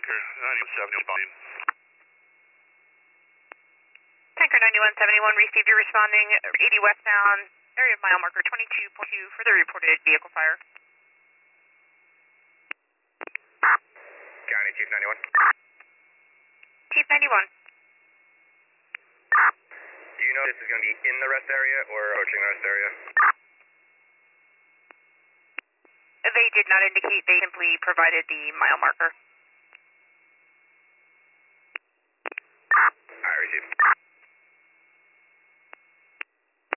Tanker 9170 responding. Tanker 9171 received your responding 80 westbound, area of mile marker 22.2 for the reported vehicle fire. County Chief 91. Chief 91. Do you know this is going to be in the rest area or approaching the rest area? They did not indicate, they simply provided the mile marker.